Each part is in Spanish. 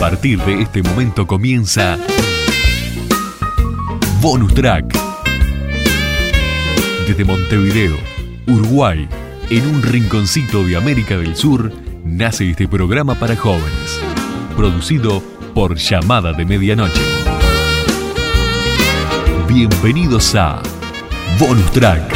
partir de este momento comienza Bonus Track. Desde Montevideo, Uruguay, en un rinconcito de América del Sur, nace este programa para jóvenes, producido por Llamada de Medianoche. Bienvenidos a Bonus Track.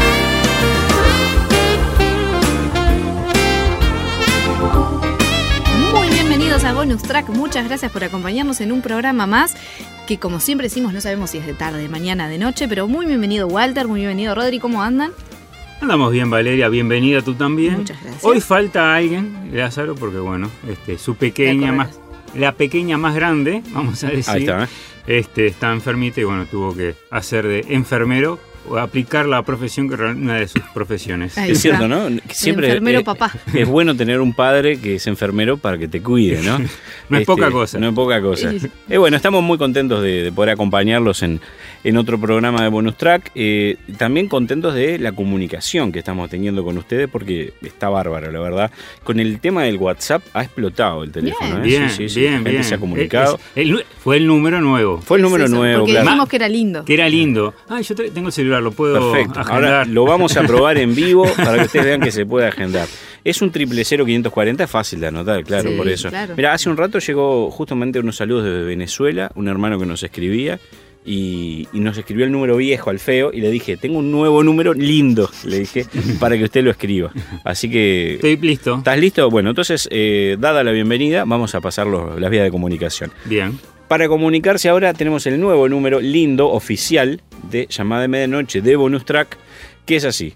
A Bonus Track, muchas gracias por acompañarnos en un programa más que, como siempre decimos, no sabemos si es de tarde, de mañana, de noche, pero muy bienvenido Walter, muy bienvenido Rodri, ¿cómo andan? Andamos bien, Valeria, bienvenida tú también. Muchas gracias. Hoy falta alguien, Lázaro, porque bueno, su pequeña la pequeña más grande, vamos a decir, ahí está, está enfermita y bueno, tuvo que hacer de enfermero o aplicar la profesión que es una de sus profesiones. Ahí es está. Cierto, ¿no? Siempre enfermero papá. Es bueno tener un padre que es enfermero para que te cuide, ¿no? No es poca cosa. No es poca cosa. Bueno, estamos muy contentos de poder acompañarlos en otro programa de Bonus Track. También contentos de la comunicación que estamos teniendo con ustedes porque está bárbaro, la verdad. Con el tema del WhatsApp ha explotado el teléfono. Bien, sí, bien, la gente bien. se ha comunicado. Fue el número nuevo. Fue el número nuevo, porque claro. dijimos que era lindo. Que era lindo. Yo tengo el celular, lo puedo Perfecto. agendar. Ahora lo vamos a probar en vivo para que ustedes vean que se puede agendar. Es un 000-540, es fácil de anotar, claro, Sí, por eso. Claro. Mira, hace un rato llegó justamente unos saludos desde Venezuela, un hermano que nos escribía y nos escribió el número viejo al feo y le dije, tengo un nuevo número lindo, le dije, para que usted lo escriba. Así que... Estoy listo. ¿Estás listo? Bueno, entonces, dada la bienvenida, vamos a pasar las vías de comunicación. Bien. Para comunicarse ahora tenemos el nuevo número lindo, oficial, de Llamada de Medianoche de Bonus Track, que es así,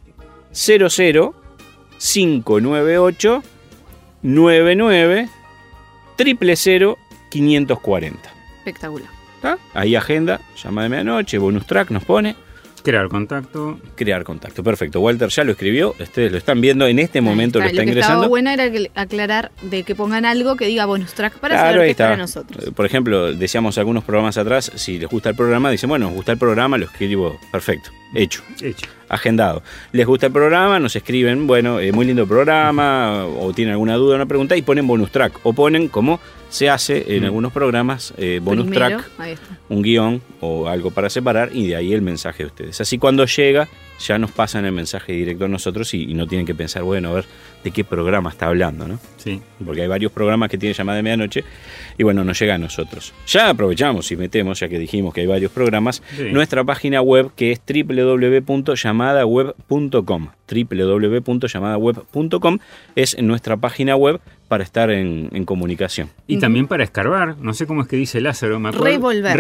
00598 99 000 540. Espectacular. ¿Está? Ahí agenda, Llamada de Medianoche, Bonus Track nos pone. Crear contacto. Crear contacto, perfecto. Walter ya lo escribió, ustedes lo están viendo, en este momento lo está ingresando. Lo que estaba bueno era aclarar de que pongan algo que diga Bonus Track para Claro, saber ahí que es para está. nosotros. Por ejemplo, decíamos algunos programas atrás, si les gusta el programa, dicen, bueno, nos gusta el programa, lo escribo, perfecto, hecho. Agendado. Les gusta el programa, nos escriben, bueno, muy lindo programa, o tienen alguna duda, una pregunta, y ponen Bonus Track, o ponen como se hace en algunos programas, Bonus Primero, Track, ahí está. un guión o algo para separar, y de ahí el mensaje de ustedes. Así cuando llega, ya nos pasan el mensaje directo a nosotros y no tienen que pensar, bueno, a ver de qué programa está hablando, ¿no? Sí. Porque hay varios programas que tienen Llamada de Medianoche y bueno, nos llega a nosotros. Ya aprovechamos y metemos, ya que dijimos que hay varios programas, Sí. nuestra página web que es www.llamadaweb.com. www.llamadaweb.com es nuestra página web para estar en comunicación. Y también para escarbar, no sé cómo es que dice Lázaro, me acuerdo.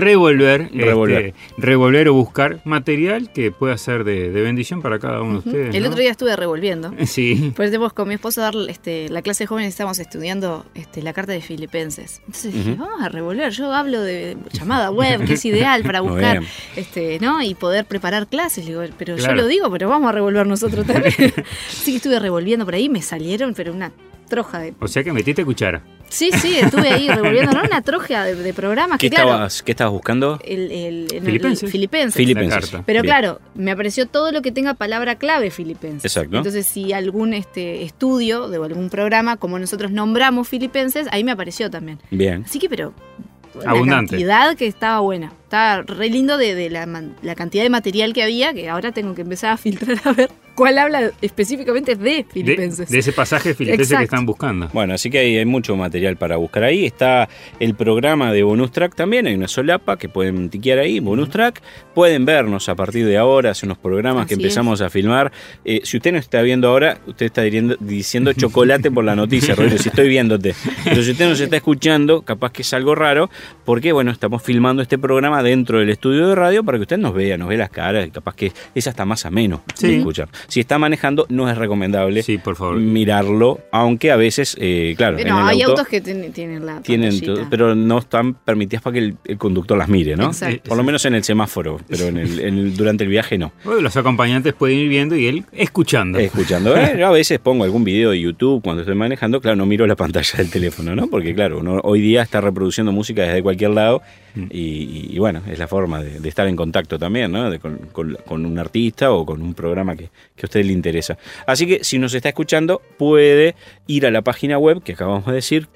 Revolver o buscar material que pueda ser de bendición para cada uno de ustedes. El ¿no? otro día estuve revolviendo. Sí. Pues tenemos con mi esposo dar la clase de jóvenes, estamos estudiando la carta de Filipenses. Entonces dije, vamos a revolver, yo hablo de llamada web, que es ideal para Muy buscar, bien. ¿no? Y poder preparar clases. Le digo, pero Claro. yo lo digo, pero vamos a revolver nosotros también. Así que estuve revolviendo por ahí, me salieron, pero una troja de... O sea que metiste cuchara. Sí, estuve ahí revolviendo, ¿no? Una troja de programas ¿Qué que, claro... estabas buscando? Filipenses. Filipenses. La carta. Pero Bien. claro, me apareció todo lo que tenga palabra clave filipenses. Exacto. Entonces, si algún estudio de algún programa, como nosotros nombramos filipenses, ahí me apareció también. Bien. Así que, pero... Una Abundante. cantidad que estaba buena. Estaba re lindo de la cantidad de material que había, que ahora tengo que empezar a filtrar a ver cuál habla específicamente de filipenses. De ese pasaje filipense Exacto. que están buscando. Bueno, así que hay mucho material para buscar ahí. Está el programa de Bonus Track también, hay una solapa que pueden tiquear ahí, Bonus Track. Pueden vernos a partir de ahora, hace unos programas que Así empezamos a filmar. Si usted no está viendo ahora, usted está diciendo chocolate por la noticia, Rodrigo, si estoy viéndote. Pero si usted nos está escuchando, capaz que es algo raro, porque bueno, estamos filmando este programa dentro del estudio de radio para que usted nos vea las caras, y capaz que es hasta más ameno de escuchar. Si está manejando, no es recomendable por favor. mirarlo, aunque a veces, claro, Pero en el hay auto autos que tienen la pantallita. pero no están permitidas para que el conductor las mire, ¿no? Exacto. Por lo menos en el semáforo, pero durante el viaje no. Bueno, los acompañantes pueden ir viendo y él escuchando. Escuchando. Yo a veces pongo algún video de YouTube cuando estoy manejando, claro, no miro la pantalla del teléfono, ¿no? Porque claro, uno hoy día está reproduciendo música desde cualquier lado y bueno, es la forma de estar en contacto también, ¿no? Con un artista o con un programa que a usted le interesa. Así que si nos está escuchando, puede ir a la página web que acabamos de decir,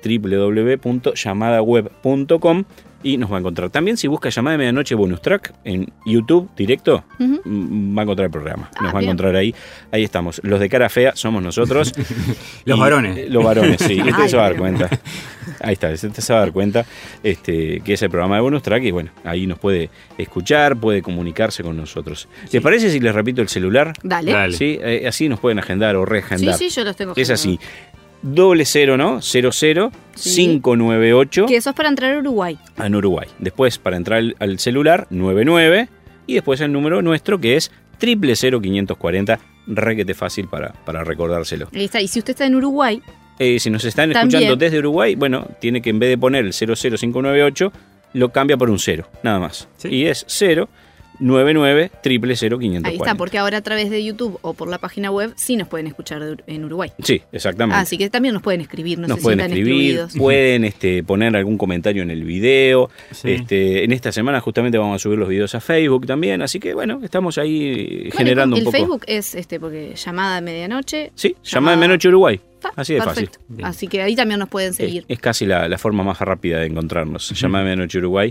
www.llamadaweb.com, y nos va a encontrar. También si busca Llamada de Medianoche Bonus Track en YouTube directo, va a encontrar el programa. Nos va a encontrar ahí. Ahí estamos. Los de cara fea somos nosotros. Los varones. Los varones, sí. Usted se va a dar cuenta. Ahí está, usted se va a dar cuenta que es el programa de Bonus Track, y bueno, ahí nos puede escuchar, puede comunicarse con nosotros. Sí. ¿Les parece si les repito el celular? Dale. ¿Sí? Así nos pueden agendar o reagendar. Sí, yo los tengo. Es así. 00, ¿no? 00 598. Que eso es para entrar a Uruguay. En Uruguay. Después, para entrar al celular, 99. Y después el número nuestro, que es 00540. Requete fácil para recordárselo. Ahí está. Y si usted está en Uruguay. Si nos están también escuchando desde Uruguay, bueno, tiene que en vez de poner el 00598, lo cambia por un 0, nada más. ¿Sí? Y es 099 00540. Ahí está, porque ahora a través de YouTube o por la página web sí nos pueden escuchar en Uruguay. Sí, exactamente. Así que también nos pueden escribir, nos pueden escribir, pueden poner algún comentario en el video. Sí. En esta semana justamente vamos a subir los videos a Facebook también, así que bueno, estamos ahí generando un poco. El Facebook es porque Llamada de Medianoche. Sí, Llamada de Medianoche Uruguay. Así de perfecto. Fácil. Así que ahí también nos pueden seguir. Es casi la forma más rápida de encontrarnos. Llamada de Medianoche Uruguay.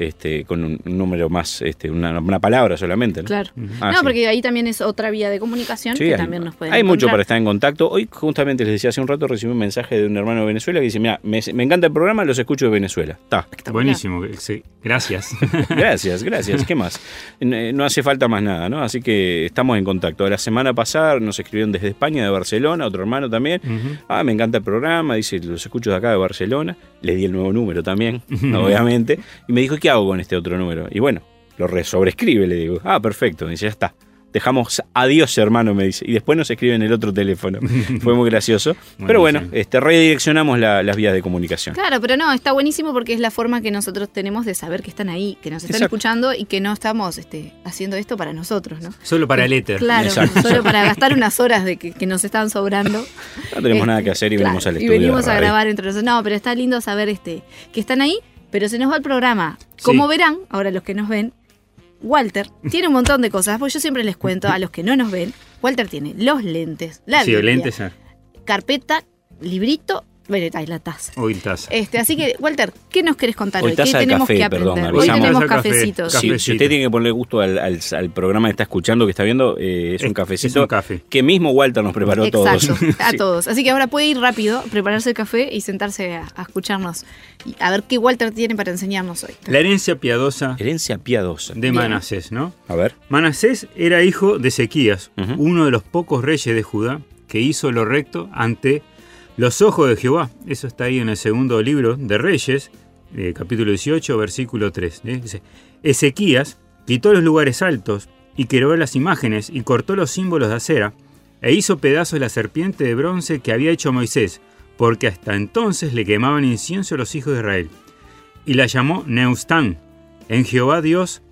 Con un número más, una palabra solamente, ¿no? Claro. Sí. Porque ahí también es otra vía de comunicación que también nos pueden Hay encontrar. mucho para estar en contacto. Hoy justamente les decía hace un rato, recibí un mensaje de un hermano de Venezuela que dice, mira, me encanta el programa, los escucho de Venezuela. Está. Buenísimo, sí. Gracias. Gracias. ¿Qué más? No hace falta más nada, ¿no? Así que estamos en contacto. La semana pasada nos escribieron desde España, de Barcelona, otro hermano también. Me encanta el programa, dice, los escucho de acá de Barcelona. Le di el nuevo número también, obviamente. Y me dijo, ¿qué hago con este otro número? Y bueno, lo sobrescribe, le digo. Perfecto. Me dice, ya está. Dejamos adiós, hermano, me dice. Y después nos escribe en el otro teléfono. Fue muy gracioso. Pero bueno, redireccionamos las vías de comunicación. Claro, pero no, está buenísimo porque es la forma que nosotros tenemos de saber que están ahí, que nos están escuchando y que no estamos haciendo esto para nosotros, ¿no? Solo para el éter. Claro, solo para gastar unas horas de que nos están sobrando. No tenemos nada que hacer y venimos al estudio. Y venimos a grabar entre nosotros. No, pero está lindo saber que están ahí, pero se nos va el programa. Como verán, ahora los que nos ven, Walter tiene un montón de cosas, porque yo siempre les cuento a los que no nos ven, Walter tiene los lentes, la Biblia, lentes, carpeta, librito, ahí la taza. Hoy taza. Así que, Walter, ¿qué nos querés contar hoy? ¿Qué Taza de tenemos café, que aprender? perdón, Hoy avisamos. tenemos Café. cafecitos. Si usted tiene que ponerle gusto al programa que está escuchando, que está viendo, es un cafecito. Es un café. Que mismo Walter nos preparó todos. Exacto, a todos. Así que ahora puede ir rápido, prepararse el café y sentarse a escucharnos. Y a ver qué Walter tiene para enseñarnos hoy. La herencia piadosa Herencia piadosa. de Manasés, ¿no? A ver. Manasés era hijo de Ezequías, uno de los pocos reyes de Judá que hizo lo recto ante los ojos de Jehová. Eso está ahí en el segundo libro de Reyes, capítulo 18, versículo 3. Dice, Ezequías quitó los lugares altos y quebró las imágenes y cortó los símbolos de acera e hizo pedazos la serpiente de bronce que había hecho Moisés, porque hasta entonces le quemaban incienso a los hijos de Israel. Y la llamó Neustán. En Jehová Dios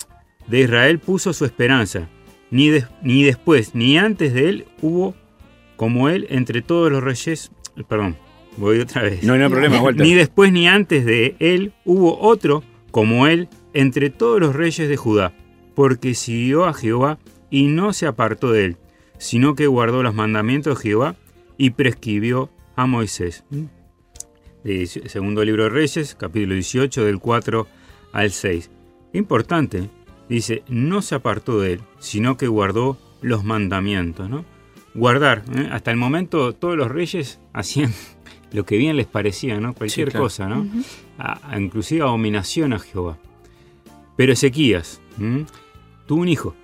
de Israel puso su esperanza. Ni después ni antes de él hubo como él entre todos los reyes. Perdón, voy otra vez. No hay problema, Walter. Ni después ni antes de él hubo otro como él entre todos los reyes de Judá, porque siguió a Jehová y no se apartó de él, sino que guardó los mandamientos de Jehová y prescribió a Moisés. Segundo libro de Reyes, capítulo 18, del 4 al 6. Importante, dice, no se apartó de él, sino que guardó los mandamientos, ¿no? Guardar, hasta el momento todos los reyes hacían lo que bien les parecía, ¿no? Cualquier cosa, ¿no? Inclusive abominación a Jehová. Pero Ezequías tuvo un hijo,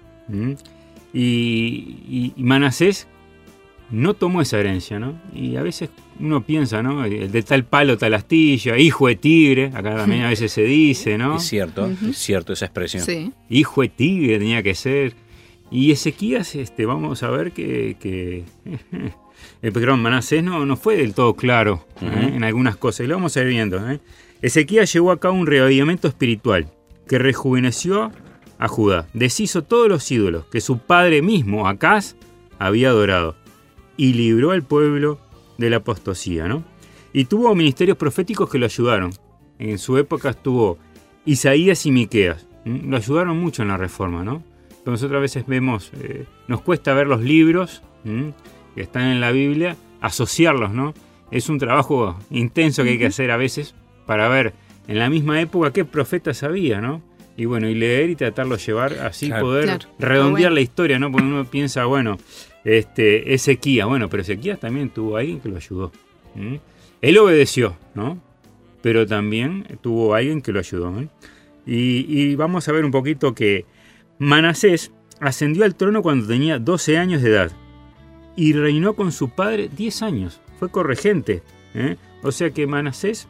y Manasés no tomó esa herencia, ¿no? Y a veces uno piensa, ¿no? El de tal palo, tal astilla, hijo de tigre, acá también a veces se dice, ¿no? Es cierto esa expresión. Sí. Hijo de tigre tenía que ser. Y Ezequías, vamos a ver que perdón, Manasés no fue del todo claro en algunas cosas, y lo vamos a ir viendo. Ezequías llevó a cabo un reavivamiento espiritual que rejuveneció a Judá, deshizo todos los ídolos que su padre mismo, Acaz, había adorado, y libró al pueblo de la apostasía, ¿no? Y tuvo ministerios proféticos que lo ayudaron. En su época estuvo Isaías y Miqueas, lo ayudaron mucho en la reforma, ¿no? pero nosotros a veces vemos, nos cuesta ver los libros que están en la Biblia, asociarlos, ¿no? Es un trabajo intenso que hay que hacer a veces para ver en la misma época qué profetas había, ¿no? Y bueno, y leer y tratarlo de llevar así, poder redondear la historia, ¿no? Porque uno piensa, bueno, Ezequías, bueno, pero Ezequías también tuvo alguien que lo ayudó. Él obedeció, ¿no? Pero también tuvo alguien que lo ayudó, ¿no? Y vamos a ver un poquito que Manasés ascendió al trono cuando tenía 12 años de edad y reinó con su padre 10 años. Fue corregente, O sea que Manasés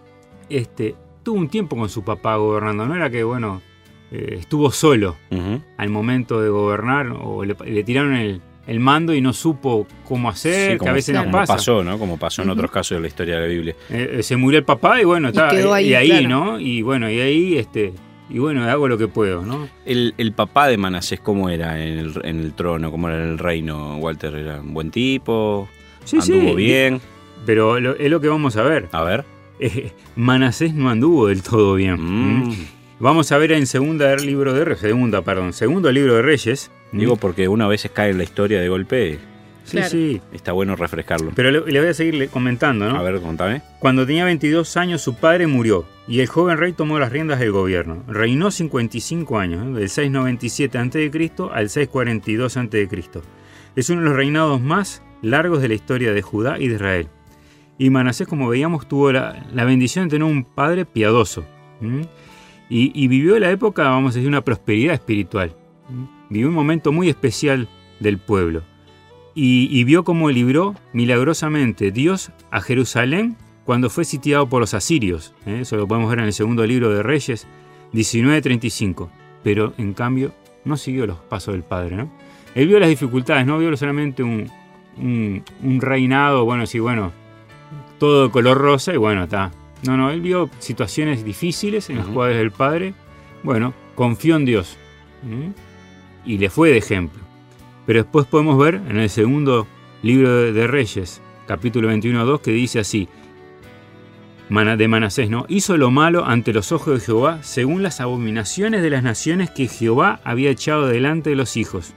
tuvo un tiempo con su papá gobernando. No era que, bueno, estuvo solo al momento de gobernar o le tiraron el mando y no supo cómo hacer, que a veces nos pasa. Pasó, ¿no? Como pasó en otros casos de la historia de la Biblia. Se murió el papá y bueno, está ahí, claro. ¿no? Y bueno, y bueno, hago lo que puedo, ¿no? El papá de Manasés, ¿cómo era en el trono? ¿Cómo era en el reino? ¿Walter era un buen tipo? Sí, ¿Anduvo bien? Pero es lo que vamos a ver. A ver. Manasés no anduvo del todo bien. Vamos a ver en segundo libro de Reyes. Digo porque una vez cae en la historia de golpe. Sí, sí. Está bueno refrescarlo. Pero le voy a seguir comentando, ¿no? A ver, contame. Cuando tenía 22 años su padre murió y el joven rey tomó las riendas del gobierno. Reinó 55 años, del 697 a.C. al 642 a.C. Es uno de los reinados más largos de la historia de Judá y de Israel. Y Manasés, como veíamos, tuvo la bendición de tener un padre piadoso. Y vivió la época, vamos a decir, una prosperidad espiritual. Vivió un momento muy especial del pueblo. Y vio cómo libró milagrosamente Dios a Jerusalén cuando fue sitiado por los asirios. Eso lo podemos ver en el segundo libro de Reyes, 19:35. Pero, en cambio, no siguió los pasos del padre, ¿no? Él vio las dificultades, no vio solamente un reinado, todo de color rosa y bueno, está. No, él vio situaciones difíciles en las cuales el padre, confió en Dios y le fue de ejemplo. Pero después podemos ver en el segundo libro de Reyes, capítulo 21:2, que dice así, de Manasés, ¿no? Hizo lo malo ante los ojos de Jehová, según las abominaciones de las naciones que Jehová había echado delante de los hijos.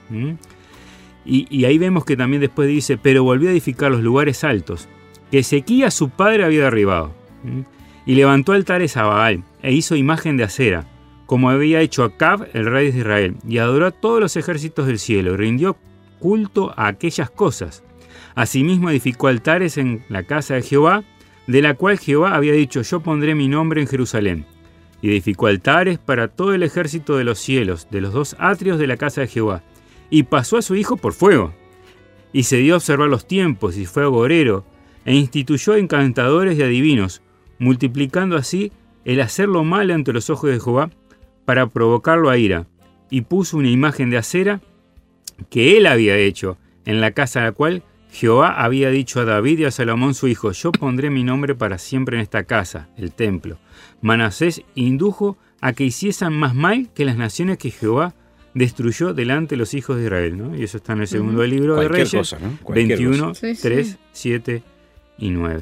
Y ahí vemos que también después dice, pero volvió a edificar los lugares altos, que Ezequías su padre había derribado. Y levantó altares a Baal, e hizo imagen de acera, como había hecho Acab, el rey de Israel, y adoró a todos los ejércitos del cielo, y rindió culto a aquellas cosas. Asimismo edificó altares en la casa de Jehová, de la cual Jehová había dicho, yo pondré mi nombre en Jerusalén. Y edificó altares para todo el ejército de los cielos, de los 2 atrios de la casa de Jehová. Y pasó a su hijo por fuego. Y se dio a observar los tiempos, y fue agorero, e instituyó encantadores y adivinos, multiplicando así el hacer lo malo ante los ojos de Jehová, para provocarlo a ira, y puso una imagen de acera que él había hecho, en la casa a la cual Jehová había dicho a David y a Salomón su hijo, yo pondré mi nombre para siempre en esta casa, el templo. Manasés indujo a que hiciesen más mal que las naciones que Jehová destruyó delante de los hijos de Israel, ¿no? Y eso está en el segundo libro de Reyes, cosa, ¿no? 21, cosa. 3, 7 y 9.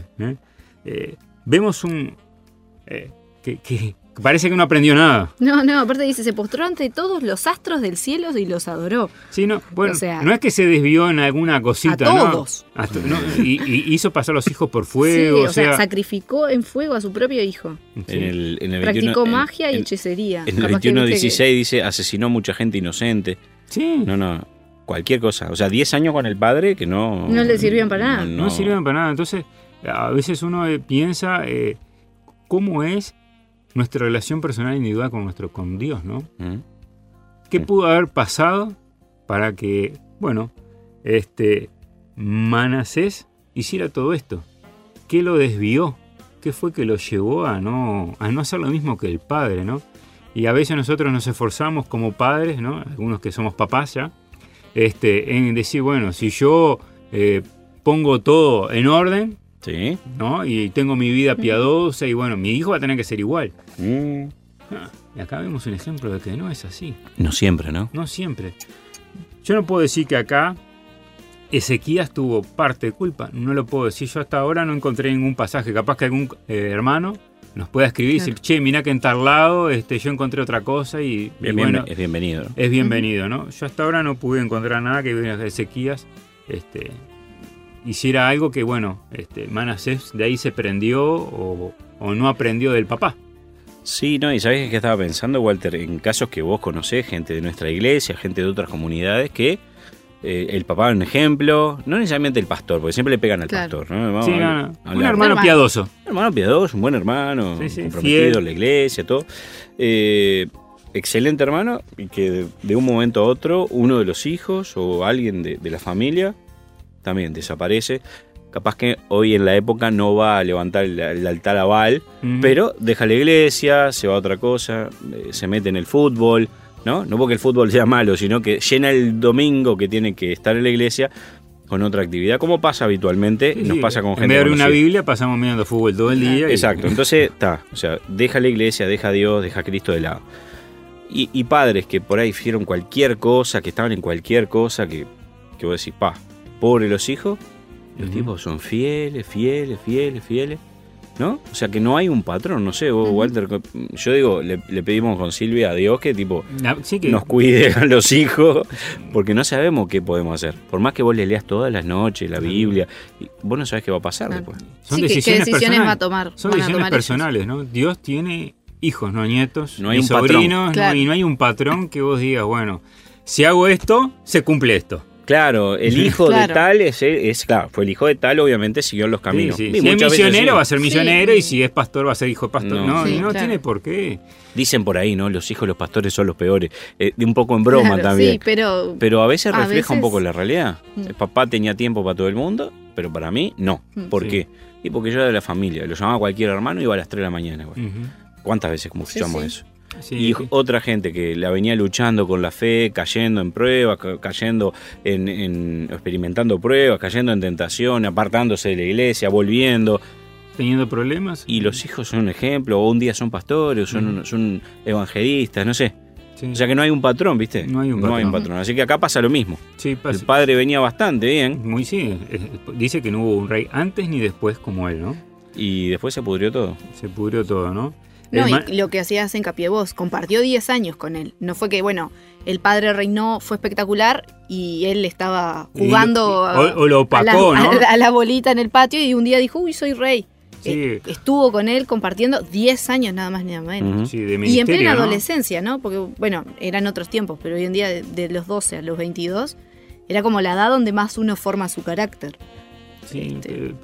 Vemos que parece que no aprendió nada. No, aparte dice, se postró ante todos los astros del cielo y los adoró. Sí, no es que se desvió en alguna cosita, a todos. Y hizo pasar a los hijos por fuego. Sí, o sea, sacrificó en fuego a su propio hijo. Sí. En el 21, practicó magia y hechicería. En el 21:16 dice, asesinó mucha gente inocente. Sí. No, cualquier cosa. O sea, 10 años con el padre que no le sirvieron para nada. No sirvieron para nada. Entonces, a veces uno piensa cómo es nuestra relación personal individual con Dios, ¿no? ¿Qué pudo haber pasado para que, Manasés hiciera todo esto? ¿Qué lo desvió? ¿Qué fue que lo llevó a no hacer lo mismo que el padre, ¿no? Y a veces nosotros nos esforzamos como padres, ¿no? Algunos que somos papás ya, en decir, si yo pongo todo en orden, sí, ¿no? Y tengo mi vida piadosa y mi hijo va a tener que ser igual. Y acá vemos un ejemplo de que no es así. No siempre, ¿no? No siempre. Yo no puedo decir que acá Ezequías tuvo parte de culpa. No lo puedo decir. Yo hasta ahora no encontré ningún pasaje. Capaz que algún hermano nos pueda escribir y decir, che, mirá que en tal lado yo encontré otra cosa y bueno, es bienvenido, ¿no? Es bienvenido, ¿no? Yo hasta ahora no pude encontrar nada que de Ezequías hiciera algo que, bueno, Manasés de ahí se prendió o no aprendió del papá. Sí, no, y ¿sabés qué estaba pensando, Walter? En casos que vos conocés, gente de nuestra iglesia, gente de otras comunidades, que el papá es un ejemplo, no necesariamente el pastor, porque siempre le pegan al pastor, ¿no? Sí, un hermano piadoso. Un hermano piadoso, un buen hermano, comprometido en la iglesia, todo. Excelente hermano, y que de un momento a otro, uno de los hijos o alguien de la familia también desaparece. Capaz que hoy en la época no va a levantar el altar a Baal, pero deja la iglesia, se va a otra cosa, se mete en el fútbol, ¿no? No porque el fútbol sea malo, sino que llena el domingo que tiene que estar en la iglesia con otra actividad, como pasa habitualmente, nos pasa con gente. En vez de abrir una Biblia, pasamos mirando fútbol todo el día. Exacto, entonces deja la iglesia, deja a Dios, deja a Cristo de lado. Y padres que por ahí hicieron cualquier cosa, que estaban en cualquier cosa, que vos decís, pobre los hijos. Los tipos son fieles, ¿no? O sea que no hay un patrón, no sé, vos, Walter, yo digo, le pedimos con Silvia a Dios que nos cuide a los hijos, porque no sabemos qué podemos hacer. Por más que vos le leas todas las noches la Biblia, vos no sabés qué va a pasar después. Son decisiones va a tomar. Son decisiones personales, ¿no? Dios tiene hijos, no nietos, no hay un sobrinos, patrón. Y no hay un patrón que vos digas, bueno, si hago esto, se cumple esto. Claro, el hijo de tal claro, fue el hijo de tal, obviamente siguió los caminos. Si es misionero, va a ser misionero, y si es pastor, va a ser hijo de pastor. No tiene por qué. Dicen por ahí, ¿no? Los hijos de los pastores son los peores. Un poco en broma también. Sí, pero a veces refleja un poco la realidad. El papá tenía tiempo para todo el mundo, pero para mí no. ¿Por qué? Y porque yo era de la familia. Lo llamaba cualquier hermano y iba a las 3 de la mañana. ¿Cuántas veces como escuchamos eso? Y otra gente que la venía luchando con la fe, cayendo en pruebas, cayendo experimentando pruebas, cayendo en tentación, apartándose de la iglesia, volviendo. Teniendo problemas. Y los hijos son un ejemplo, o un día son pastores, son evangelistas, no sé. Sí. O sea que no hay un patrón, ¿viste? No hay un patrón. Así que acá pasa lo mismo. Sí, pasa. El padre venía bastante bien. Dice que no hubo un rey antes ni después como él, ¿no? Y después se pudrió todo. ¿No? No, y lo que hacías hincapié vos, compartió 10 años con él. No fue que, el padre reinó, fue espectacular y él estaba jugando o lo opacó, a la bolita en el patio y un día dijo, uy, soy rey. Sí. Estuvo con él compartiendo 10 años nada más ni nada menos. Sí, de y en plena adolescencia, ¿no? Porque, eran otros tiempos, pero hoy en día de los 12 a los 22 era como la edad donde más uno forma su carácter. Sí,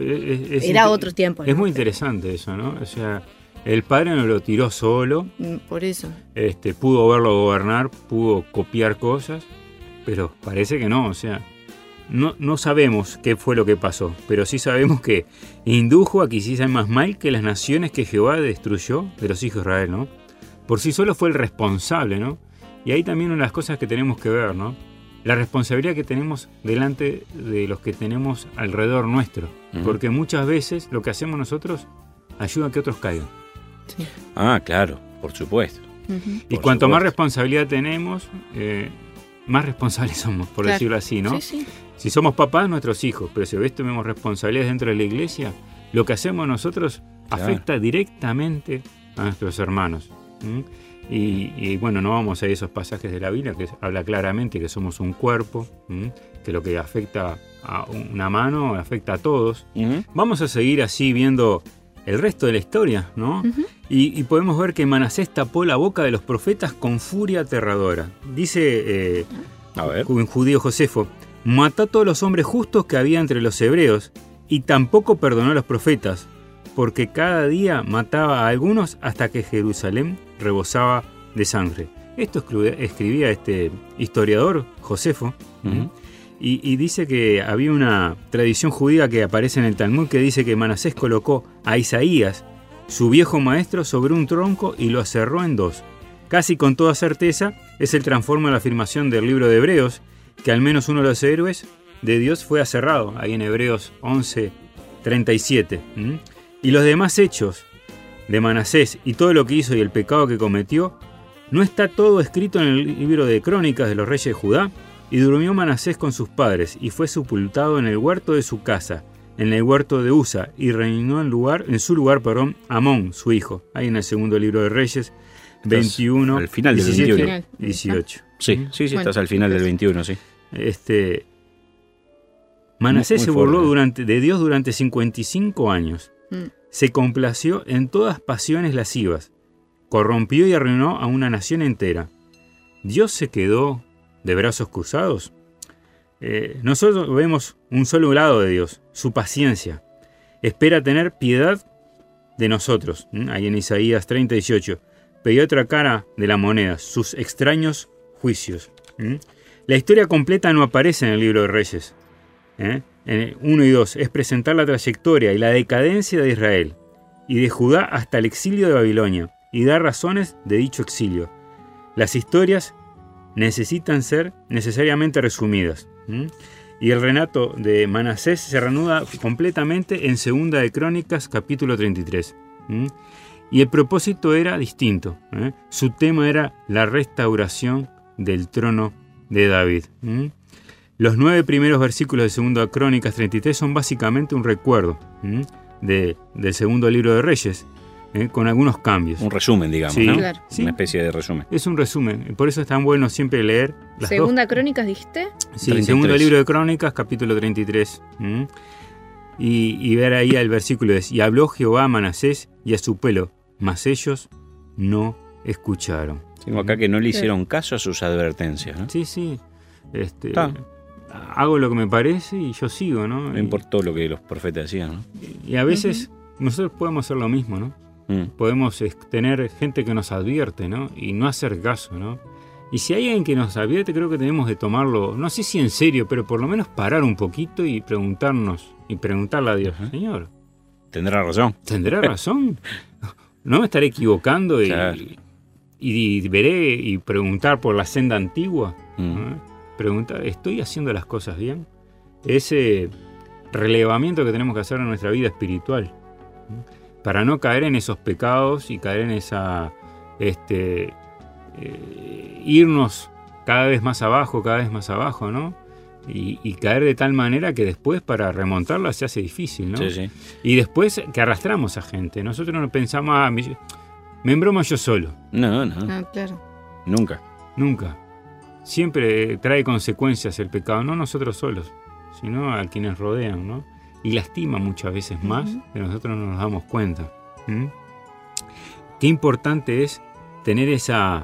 era otro tiempo. Es muy interesante eso, ¿no? O sea, el padre no lo tiró solo. Por eso. Pudo verlo gobernar, pudo copiar cosas, pero parece que no, o sea, no sabemos qué fue lo que pasó, pero sí sabemos que indujo a que hiciesen más mal que las naciones que Jehová destruyó de los hijos de Israel, ¿no? Por sí solo fue el responsable, ¿no? Y ahí también una de las cosas que tenemos que ver, ¿no? La responsabilidad que tenemos delante de los que tenemos alrededor nuestro, porque muchas veces lo que hacemos nosotros ayuda a que otros caigan. Sí. Claro, por supuesto. Y cuanto más responsabilidad tenemos, más responsables somos, por decirlo así, ¿no? Sí. Si somos papás, nuestros hijos, pero si ves tenemos responsabilidades dentro de la iglesia, lo que hacemos nosotros afecta directamente a nuestros hermanos. Y no vamos a esos pasajes de la Biblia que habla claramente que somos un cuerpo, que lo que afecta a una mano afecta a todos. Vamos a seguir así viendo el resto de la historia, ¿no? Y podemos ver que Manasés tapó la boca de los profetas con furia aterradora. Dice un judío Josefo, mató a todos los hombres justos que había entre los hebreos y tampoco perdonó a los profetas, porque cada día mataba a algunos hasta que Jerusalén rebosaba de sangre. Esto escribía este historiador Josefo. Y dice que había una tradición judía que aparece en el Talmud que dice que Manasés colocó a Isaías, su viejo maestro, sobre un tronco y lo aserró en dos. Casi con toda certeza es el transforma de la afirmación del libro de Hebreos, que al menos uno de los héroes de Dios fue aserrado, ahí en Hebreos 11:37. Y los demás hechos de Manasés y todo lo que hizo y el pecado que cometió, ¿no está todo escrito en el libro de Crónicas de los Reyes de Judá? Y durmió Manasés con sus padres, y fue sepultado en el huerto de su casa, en el huerto de Usa, y reinó en su lugar, Amón, su hijo. Ahí en el segundo libro de Reyes, 21, al final del 17, 21. 18. Sí, Bueno, estás al final del 21, sí. Manasés Muy se burló fuerte. de Dios durante 55 años. Se complació en todas pasiones lascivas. Corrompió y arruinó a una nación entera. ¿Dios se quedó de brazos cruzados? Nosotros vemos un solo lado de Dios, su paciencia. Espera tener piedad de nosotros. Ahí en Isaías 30, 18. Pero hay otra cara de la moneda, sus extraños juicios. La historia completa no aparece en el libro de Reyes. En 1 y 2 es presentar la trayectoria y la decadencia de Israel y de Judá hasta el exilio de Babilonia y dar razones de dicho exilio. Las historias necesitan ser necesariamente resumidas. Y el relato de Manasés se reanuda completamente en 2 de Crónicas, capítulo 33. Y el propósito era distinto. Su tema era la restauración del trono de David. Los 9 primeros versículos de 2 de Crónicas 33 son básicamente un recuerdo del segundo libro de Reyes, con algunos cambios. Un resumen, digamos, Sí, ¿no? claro. Sí. Una especie de resumen. Es un resumen, por eso es tan bueno siempre leer las Segunda Crónicas, dijiste. Sí, 33. segundo libro de Crónicas, capítulo 33. Y ver ahí el versículo es: y habló Jehová a Manasés y a su pueblo, mas ellos no escucharon. Tengo acá que no le hicieron caso a sus advertencias, ¿no? Sí. Está. Hago lo que me parece y yo sigo, ¿no? No importó lo que los profetas decían, ¿no? Y a veces nosotros podemos hacer lo mismo, ¿no? Podemos tener gente que nos advierte, ¿no? Y no hacer caso, ¿no? Y si hay alguien que nos advierte, creo que tenemos de tomarlo, no sé si en serio, pero por lo menos parar un poquito y preguntarnos, y preguntarle a Dios: Señor, Tendrá razón. ¿tendrá razón? ¿No me estaré equivocando? Claro. Y veré y preguntar por la senda antigua. Mm. Preguntar: ¿estoy haciendo las cosas bien? Ese relevamiento que tenemos que hacer en nuestra vida espiritual, para no caer en esos pecados y caer en esa irnos cada vez más abajo, ¿no? Y caer de tal manera que después para remontarla se hace difícil, ¿no? Sí. Y después que arrastramos a gente. Nosotros no pensamos: me embromo yo solo. No. Ah, claro. Nunca. Siempre trae consecuencias el pecado, no nosotros solos, sino a quienes rodean, ¿no? Y lastima muchas veces más de nosotros no nos damos cuenta. Qué importante es tener esa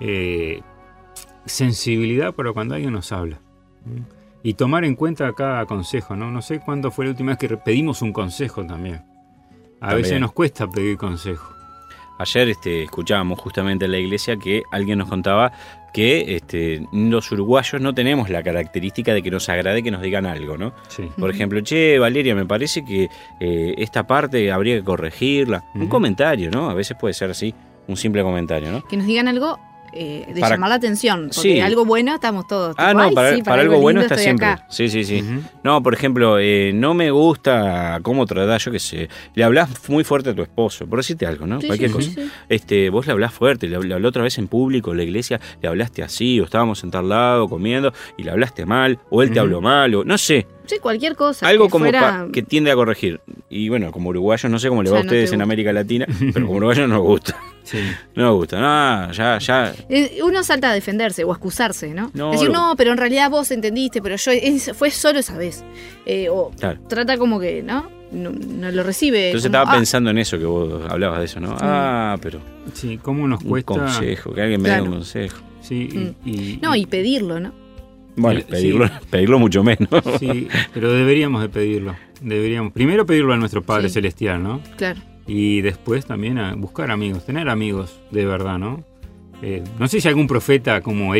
sensibilidad para cuando alguien nos habla. Y tomar en cuenta cada consejo, ¿no? No sé cuándo fue la última vez que pedimos un consejo también. A veces nos cuesta pedir consejo. Ayer escuchábamos justamente en la iglesia que alguien nos contaba que los uruguayos no tenemos la característica de que nos agrade que nos digan algo, ¿no? Sí. Por ejemplo: che, Valeria, me parece que esta parte habría que corregirla. Un comentario, ¿no? A veces puede ser así, un simple comentario, ¿no? Que nos digan algo de Para- llamar la atención. Porque Sí. algo bueno estamos todos. Ah, tipo, no, "Ay, para, sí, para algo bueno lindo está estoy siempre. acá". Sí. Ujú. No, por ejemplo, no me gusta cómo tratás, yo qué sé. Le hablás muy fuerte a tu esposo, por decirte algo, ¿no? Sí, Cualquier sí, cosa. sí. Vos le hablás fuerte, le habló otra vez en público, en la iglesia, le hablaste así, o estábamos en tal lado comiendo y le hablaste mal, o él te habló mal, o no sé. Sí, cualquier cosa. Algo que como fuera... que tiende a corregir. Y bueno, como uruguayos, no sé cómo le va a Ya no ustedes te en gusta. América Latina, pero como uruguayos no nos gusta. Sí. No nos gusta. No, ya. Uno salta a defenderse o a excusarse, ¿no? No, Decir, lo- no, pero en realidad vos entendiste, pero fue solo esa vez. O Claro. trata como que, ¿no? No lo recibe. Entonces como, estaba pensando en eso que vos hablabas de eso, ¿no? Pero Sí, ¿cómo nos un cuesta? consejo, que alguien me dé Claro. un consejo. Sí, No, y pedirlo, ¿no? Bueno, Sí. pedirlo mucho menos. Sí, pero deberíamos de pedirlo. Primero pedirlo a nuestro Padre Sí. Celestial, ¿no? Claro. Y después también a buscar amigos, tener amigos de verdad, ¿no? No sé si algún profeta como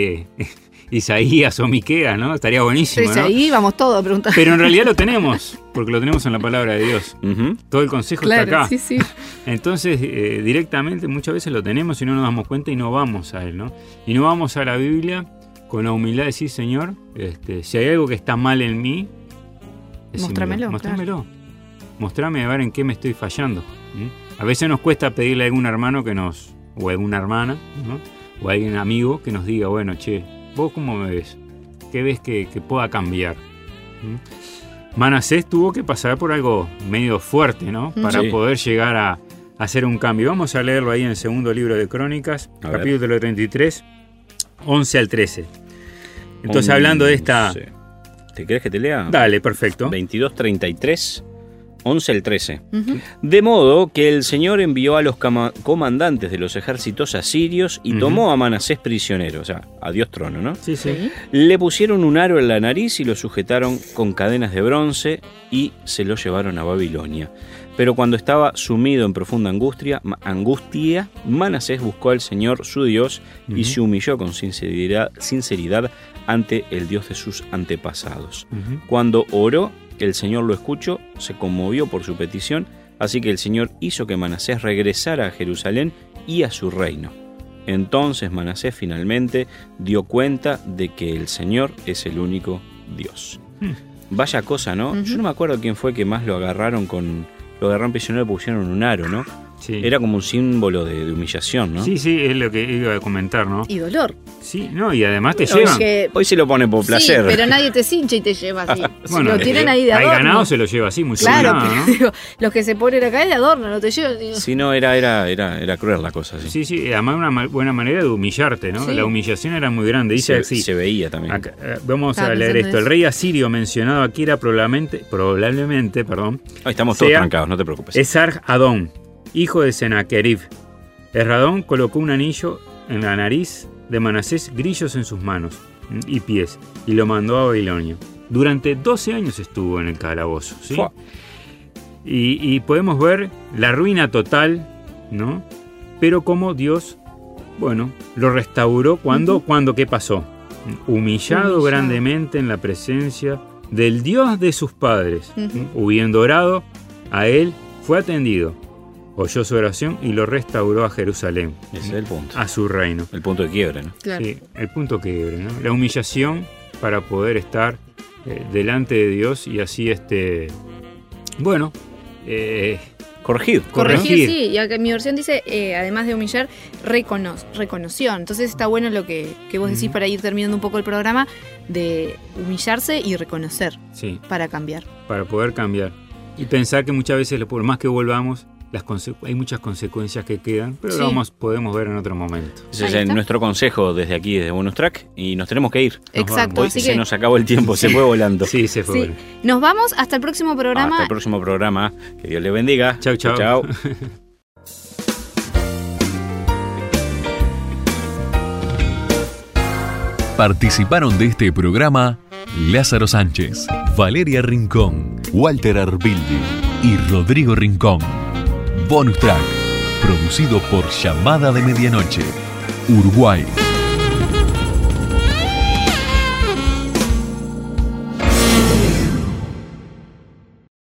Isaías o Miqueas, ¿no? Estaría buenísimo, Entonces ¿no? ahí vamos todos a preguntar. Pero en realidad lo tenemos, porque lo tenemos en la palabra de Dios. Ujú. Todo el consejo Claro, está acá. sí. Entonces, directamente muchas veces lo tenemos y no nos damos cuenta y no vamos a él, ¿no? Y no vamos a la Biblia con la humildad de decir: Señor, si hay algo que está mal en mí, decímelo, Mostrámelo, Mostrame a ver en qué me estoy fallando. A veces nos cuesta pedirle a algún hermano o a alguna hermana, ¿no? O a alguien amigo que nos diga: bueno, che, ¿vos cómo me ves? ¿Qué ves que pueda cambiar? Manasés tuvo que pasar por algo medio fuerte, ¿no? Para poder llegar a hacer un cambio. Vamos a leerlo ahí en el segundo libro de Crónicas, capítulo 33, 11 al 13. Entonces, hablando de esta... ¿Te querés que te lea? Dale, perfecto. 22:33, 11 al 13. De modo que el Señor envió a los comandantes de los ejércitos asirios y tomó a Manasés prisionero, o sea, a Dios trono, ¿no? Sí. Le pusieron un aro en la nariz y lo sujetaron con cadenas de bronce y se lo llevaron a Babilonia. Pero cuando estaba sumido en profunda angustia, Manasés buscó al Señor su Dios y se humilló con sinceridad ante el Dios de sus antepasados. Cuando oró, el Señor lo escuchó, se conmovió por su petición, así que el Señor hizo que Manasés regresara a Jerusalén y a su reino. Entonces Manasés finalmente dio cuenta de que el Señor es el único Dios. Vaya cosa, ¿no? Yo no me acuerdo quién fue que más lo agarraron prisionero y pusieron un aro, ¿no? Sí. Era como un símbolo de humillación, ¿no? Sí, es lo que iba a comentar, ¿no? Y dolor. Sí, no, y además te llevan. Hoy se lo pone por placer. Sí, pero nadie te cincha y te lleva así. Bueno, lo tienen ahí de adorno. Hay ganado, se lo lleva así, muy claro, sonado, pero ¿no? digo, los que se ponen acá es de adorno, no te llevan. Digo. Sí, no, era cruel la cosa. Sí, además una buena manera de humillarte, ¿no? Sí. La humillación era muy grande. Dice así. Se veía también. Acá, vamos a leer esto. El rey asirio mencionado aquí era probablemente, Ahí estamos todos trancados, no te preocupes. Esar-Adón, hijo de Senaquerib. Esar-Adón colocó un anillo en la nariz de Manasés, grillos en sus manos y pies, y lo mandó a Babilonia. Durante 12 años estuvo en el calabozo, ¿sí? Y podemos ver la ruina total, ¿no? Pero como Dios, lo restauró cuando ¿qué pasó? Humillado grandemente en la presencia del Dios de sus padres, habiendo orado, a él fue atendido. Oyó su oración y lo restauró a Jerusalén. Ese es el punto. A su reino. El punto de quiebre, ¿no? Claro. Sí, el punto de quiebre, ¿no? La humillación para poder estar delante de Dios y así, corregir. Corregir, sí. Y acá mi versión dice, además de humillar, reconoció. Entonces está bueno lo que vos decís para ir terminando un poco el programa, de humillarse y reconocer para cambiar. Para poder cambiar. Y pensar que muchas veces, por más que volvamos, hay muchas consecuencias que quedan, pero lo podemos ver en otro momento. Ese es nuestro consejo desde aquí, desde Bonus Track, y nos tenemos que ir. Exacto. Hoy se nos acabó el tiempo, se fue volando. Sí, se fue volando. Nos vamos hasta el próximo programa. Hasta el próximo programa. Que Dios les bendiga. Chau. Chau. Participaron de este programa Lázaro Sánchez, Valeria Rincón, Walter Arbildi y Rodrigo Rincón. Bonus Track, producido por Llamada de Medianoche, Uruguay.